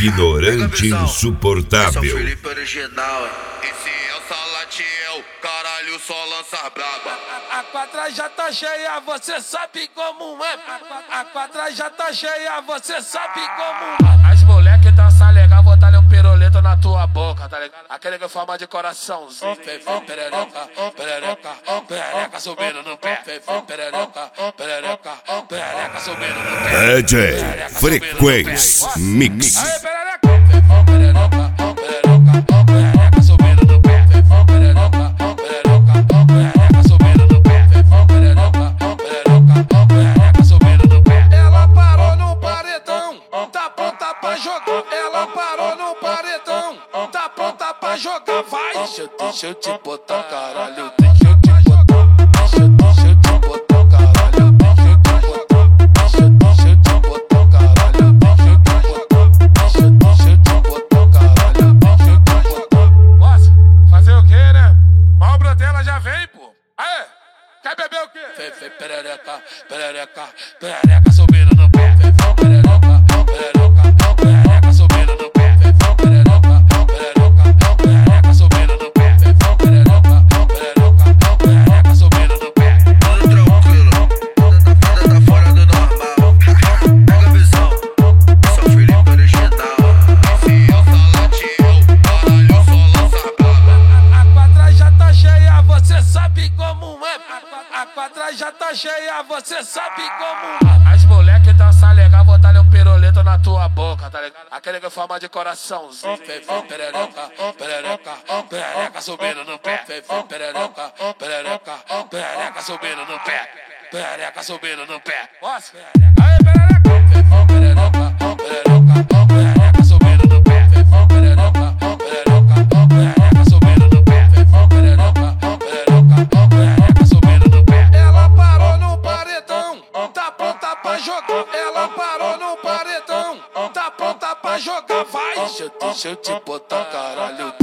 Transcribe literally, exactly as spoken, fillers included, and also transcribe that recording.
ignorante insuportável. São Felipe original, Esse é o Salatiel, caralho, só lança braba. A, a quadra já tá cheia, você sabe como é. A, a quadra já tá cheia, você sabe como é. As moleque dançam legal, vou dar um pirulito na tua boca, tá ligado? Aquele que forma de coraçãozinho. Fefe, perereca, perereca, perereca subindo no pé. Fefe, perereca, perereca, perereca subindo no pé. D J Frequência Mix. Aê, perereca, fefe, perereca, perereca, perereca subindo no pé. Fefe, perereca, perereca, perereca subindo no pé. Fefe, perereca, perereca, perereca subindo no pé. Ela parou no paredão, tá pronta pra jogar. Ela parou no paredão, tá pronta pra jogar. Vai, deixa, deixa eu te botar, caralho. Deixa eu te botar, deixa, deixa eu te botar, caralho. Deixa eu te botar, deixa, deixa eu te botar, caralho. Deixa eu te botar, deixa, deixa eu te botar, caralho. Deixa eu te botar. Posso fazer o quê, né? Mas o Brotella já vem, pô. Aê, quer beber o quê? Fefe, perereca, perereca, perereca subindo no pé. Fefe, perereca, perereca, perereca subindo no pé. Fefe, perereca, perereca, perereca subindo no pé. Fefe, perereca, perereca, perereca subindo no pé. tudo tranquilo, nada tá fora do normal. Pega a visão, São Felipe original. Esse é o Salatiel, caralho, só lança braba. A quadra já tá cheia, você sabe como é. A quadra já tá cheia, você sabe como é. As moleque dançam legal, vou dar um pirulito na tua boca, tá ligado? Aquele que forma de coraçãozinho. Fefe, perereca, perereca, perereca subindo no pé. Fefe, perereca, perereca, perereca subindo no pé. Perereca subindo no pé. Posso? Aê, perereca. Fefe, perereca, perereca, perereca subindo no pé. Fefe, perereca, perereca, perereca subindo no pé. Fefe, perereca, perereca, perereca subindo no pé. Ela parou no paredão, tá pronta pra jogar. Ela parou no paredão, tá pronta pra jogar. Vai, deixa, deixa eu te botar, caralho.